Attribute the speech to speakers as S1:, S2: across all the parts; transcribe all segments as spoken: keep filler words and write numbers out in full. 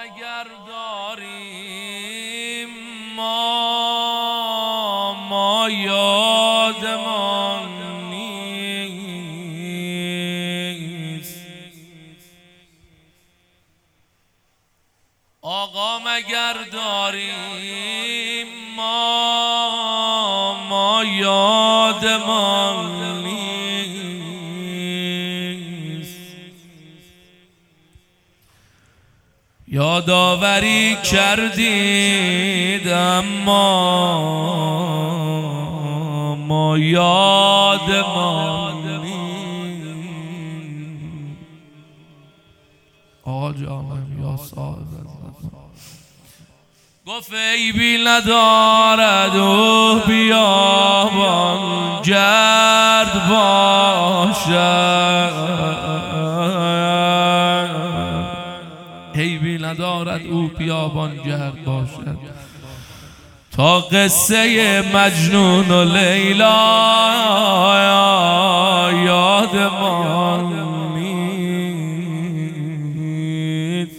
S1: اگر داریم ما ما یادمان نیست. آقا مگر داریم ما ما یادمان نیست. یادآوری کردید اما ما یادمان نیست. آقا جانم یا صاحب گفت عیبی ندارد او بیابان گرد باشد، عیبی ندارد او بیابان گرد باشد. تا قصه مجنون و لیلا یادمان نیست.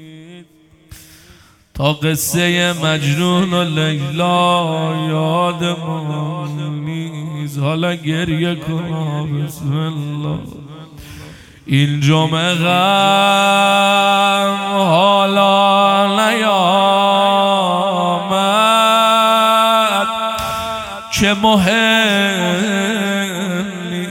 S1: تا قصه مجنون و لیلا یادمان نیست. حالا گریه کن بسم الله. این جمعه غم حالا نیامد که مهم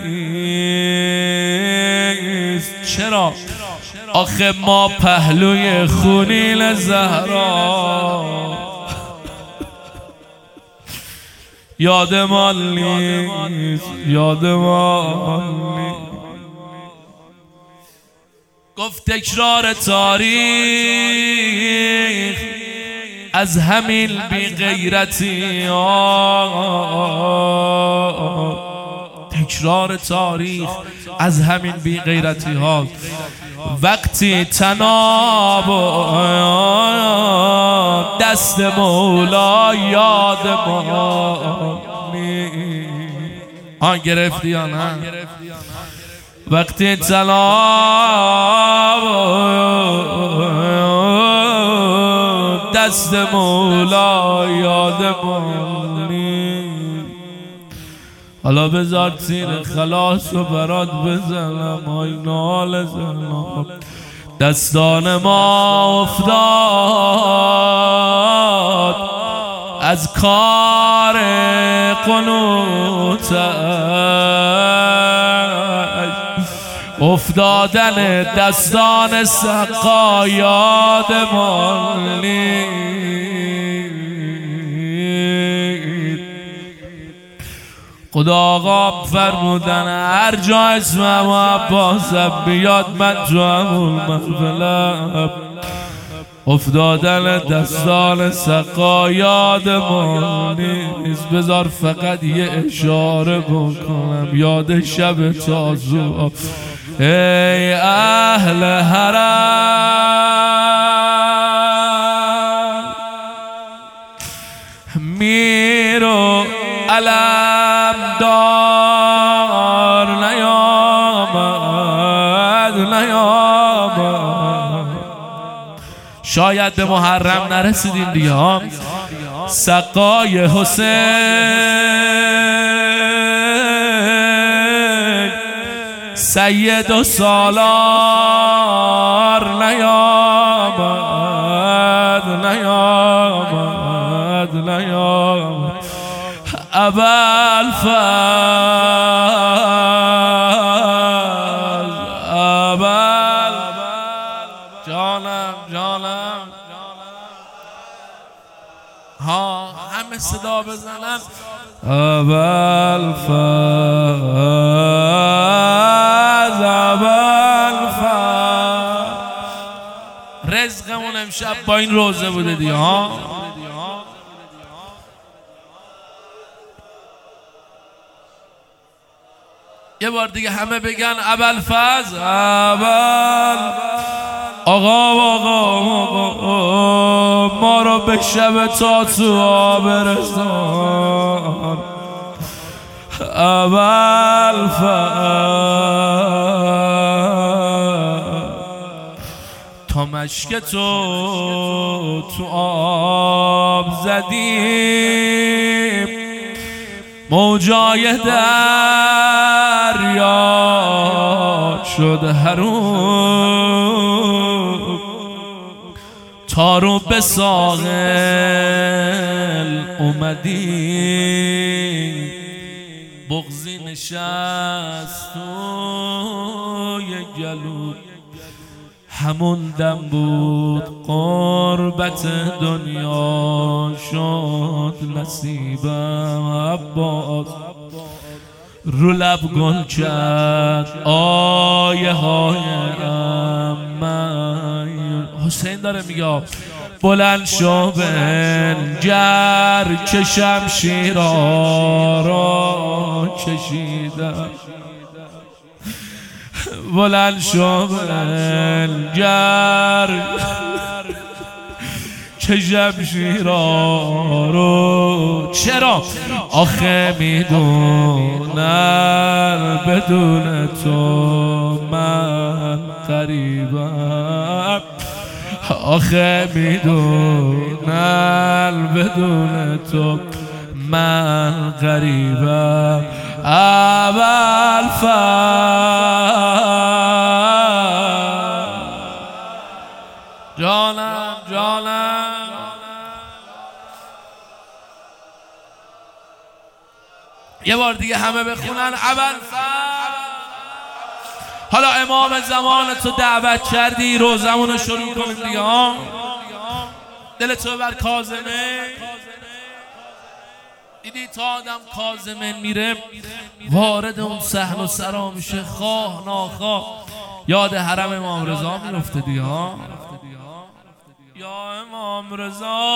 S1: نیست. چرا؟ آخه ما پهلوی خونین زهرا یادمان نیست، یادمان نیست. گفت تکرار تاریخ از همین بی غیرتی ها، تکرار تاریخ از همین بی غیرتی ها. وقتی تناب دست مولا یاد ما ها گرفتی یا نه؟ وقتی تناب دست مولا یاد ما. حالا بذار تیر خلاص و برات بزنم آی نال زنم. دستان ما افتاد از کار قنوتش، افتادن دستان سقا یادمان نیست. خدا آقا فرمودن هر جا اسمم عباسم بیاد من تو همون محفلم. افتادن دستان سقا یادمان نیست. بذار فقط یه اشاره بکنم یاد شب تازو. ای اهل حرم میرو علم دار نیامد نیامد. شاید به محرم نرسیدیم دیگه ها. سقای حسین سید و سالار نیامد نیامد نیامد. ابوالفضل ابوال جانم جانم ها همه صدا بزنن. ابوالفضل ابوالفضل. رزقمون امشب با این روزه بوده دیگه ها. یه بار دیگه همه بگن ابوالفضل ابوال. آقا آقا آقا ما رو به شب تاتوها برسان. ابوالفضل تا مشک تو تو آب زدیم موجای دریا شد حروم تارو به ساحل اومدیم بغضی نشست توی گلو همون دم بود قربت دنیا شد نصیبم عباس رو لب گل کرد آیه های من حسین داره میگه بلند شو بنگر که شمشیرها را کشیدم بلند شو بنگر که شمشیرها رو چرا آخه میدونم بدون تو من غریبم آخه میدونم بدون تو من غریبم اول جانم جانم یه بار دیگه همه بخونن اول حالا امام زمان تو دعوت کردی روزمون رو شروع کنیم دیگه ها دل تو بر کاظمه دیدی تا آدم کاظمه میره وارد اون صحن و سرا میشه خواه ناخواه یاد حرم امام رضا میفته دیگه ها یا امام رضا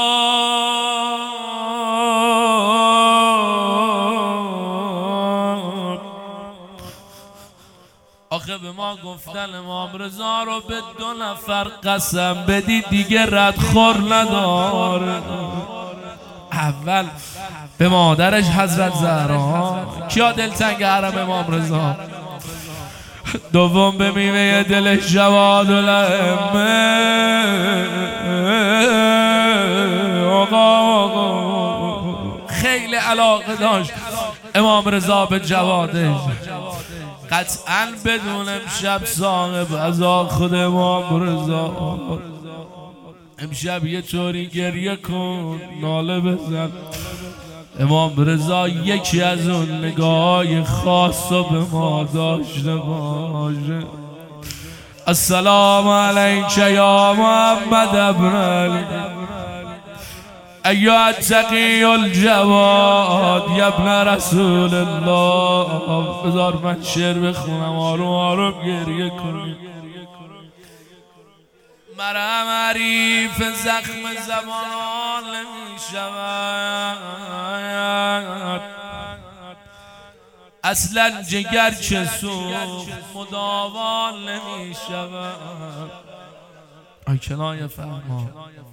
S1: آخه به ما گفتن امام رضا رو به دو نفر قسم بدی دیگه ردخور نداره اول به مادرش حضرت زهرا کیا دلتنگ حرم امام رضا دوم به میوه دلش جواد الائمه آقا آقا خیلی علاقه داشت امام رضا به جوادش قطعا بدون امشب صاحب ازا خود امام رضا امشب یه طوری گریه کن ناله بزن امام رضا یکی از اون نگاه خاص رو به ما داشته باشه السلام علیک یا محمد ابن علی ایها التقی الجواد یا ابن رسول الله بذار من شعر بخونم آروم آروم گریه کنیم مرهم حریف زخم زمان نمی شود اصلا جگر چه سوخت مداوان نمی شود ای کنایه فرما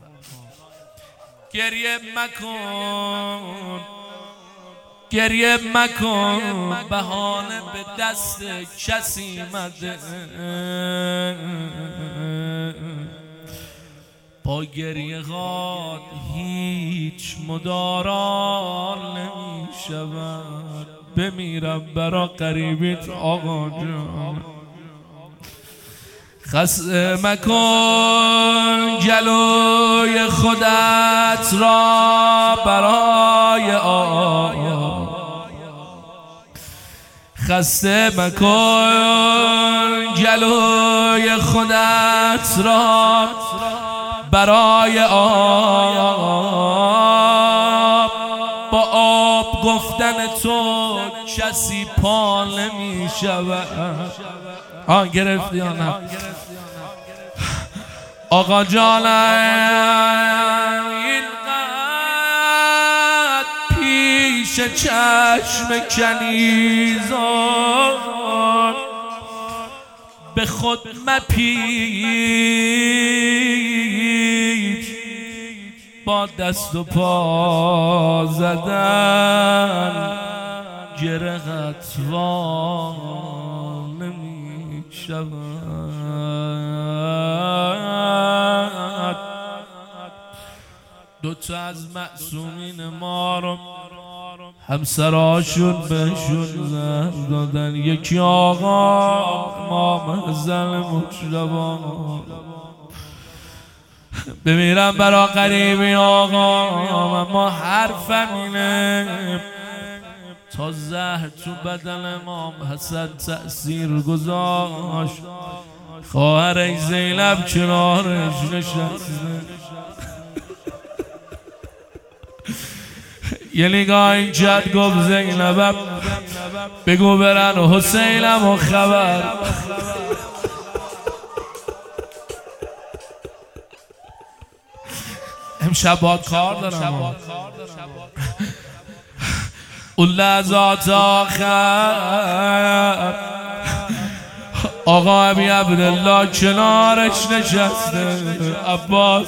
S1: گریه مکن گریه مکن بهانه به دست کسی مده با گریه غاد هیچ مدارا نمی شود بمیرم برا قریبیت آقا جان خسته مکن جلوی خودت را برای آیا خسته مکن جلوی خودت را برای آب با آب گفتن تو کسی پا نمی شود آن گرفتی یا نه آقا جانم اینقدر پیش چشم کنیزان به خود مپیچ با دست و پا زدن گرهت وا نمی شود تو از معصومین ما رو همسراشون بهشون زهر دادن. یکی آقا امام زل مجتبی بمیرم برا قریبی آقا، اما حرفم اینه تا زهر تو بدن امام حسن تأثیر گذاشت. خواهر زینب کنارش نشسته، یه نگاه این جد گفت زینبم بگو برن حسینم و خبر. امشب باید کار دارم. اون لحظات آخر آقا ابی عبدالله کنارش نشسته، عباس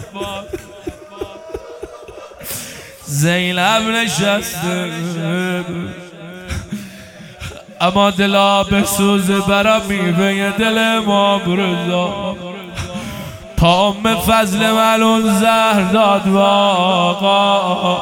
S1: زینب نشسته، اما دلا بسوزه برا میوه دل امام رضا. تا ام فضل ملون زهر داد واقعا،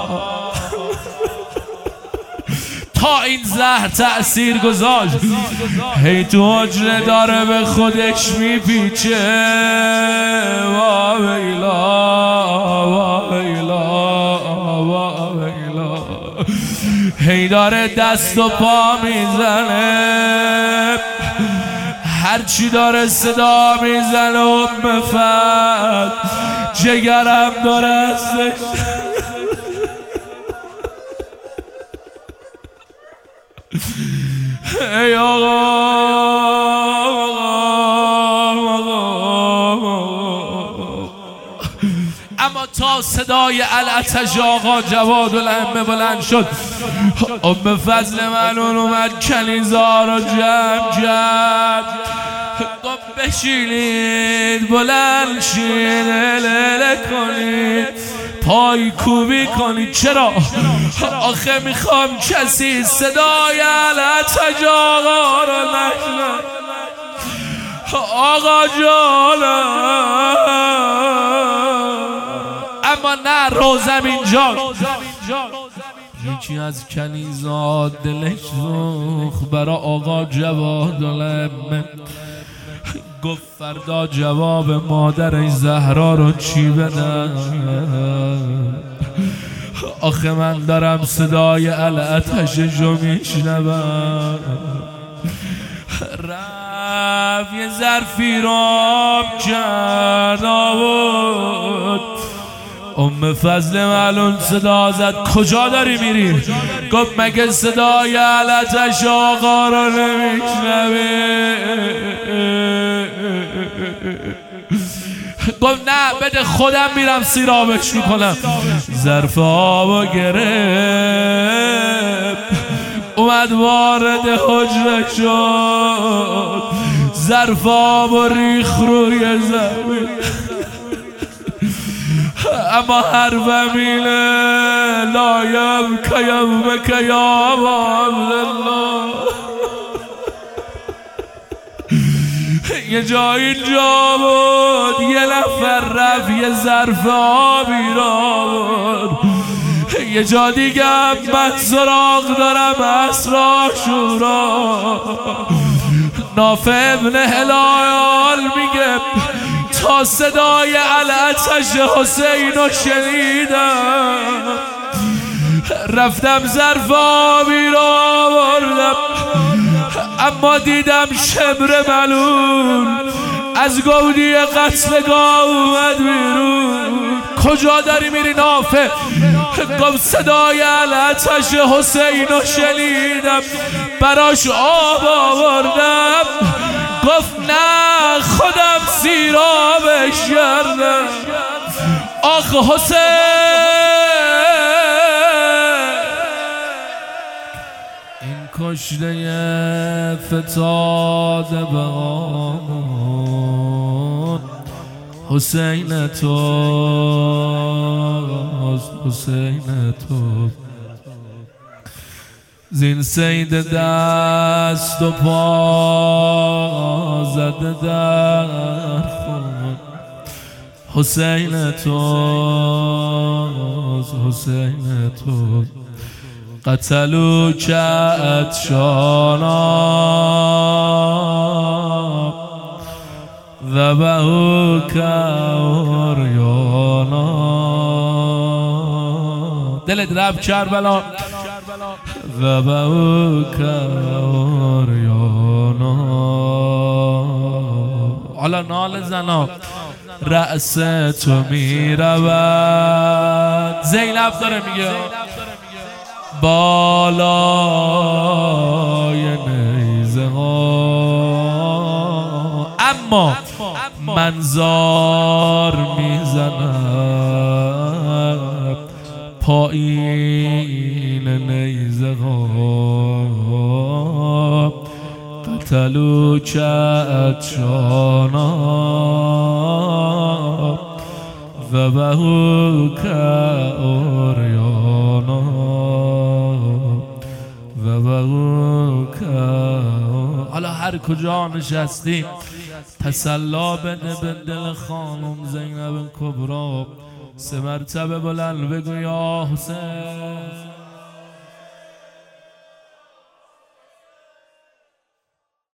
S1: تا این زهر تأثیر گذاشت هی تو حجره داره به خودش میپیچه. وا ویلا وا ویلا وا ویلا، هی داره دست و پا میزنه، هرچی داره صدا میزنه ام فضل جگرم داره ازش. ای آقا اما تا صدای العطش آقا جواد الائمه بلند شد، ام فضل ملون اومد کنیزا رو جمع جمع گفت بشینید بلند شید اله کنید پای کوبی کنید. چرا؟ آخه میخوام کسی صدای العطش آقا رو نشنه. آقا جانم اما نه، روزم اینجا. یکی از کنیزا دلش سوخت برا آقا جواد الائمه، گفت فردا جواب مادرش زهرا رو چی بدم؟ آخه من دارم صدای العطششو میشنوم. رفت یه ظرفی رو آب کرد آورد، ام فضل ملون صدا زد کجا داری میری؟ گفت مگه صدای العطش آقا رو نمیشنوی؟ گفت نه بده خودم میرم سیرابش میکنم. ظرف آبو گرفت اومد وارد حجره شد، ظرف آبو ریخ روی زمین. اما حرفم اینه لایم کیم بکیم عبدالله. یه جای اینجا بود یه نفر رفت یه ظرف آبی را بود، یه جا دیگه من سراغ دارم اسرا شورا. نافع ابن هلال میگه تا صدای العطش حسین رو شنیدم، رفتم ظرف آبی رو آوردم، اما دیدم شمر ملون از گودی قتلگاه اومد بیرون. کجا داری میری نافع؟ گفت صدای العطش حسین رو شنیدم براش آب آوردم. گفت نه خودم سیرابش کردم. آخ حسین این کشته فتاد بغامون حسین تو حسین تو زین سید دست و پا زده در خون حسین تو حسین تو قتلوا کعتشانا ذبحوا کعریانا. دلت رب کربلا ذبحوا کعریانا. حالا نال زنا رأس تو می رود. زینب داره میگه بالای نیزه ها، اما منظار میزند پایین نیزه ها. قتلوا کعتشانا ذبحوا کعریانا ذبحوا کعریانا. حالا هر کجا نشستی تسلا بده به دل خانم زینب کبرا. سه مرتبه بلند بگو یا حسین.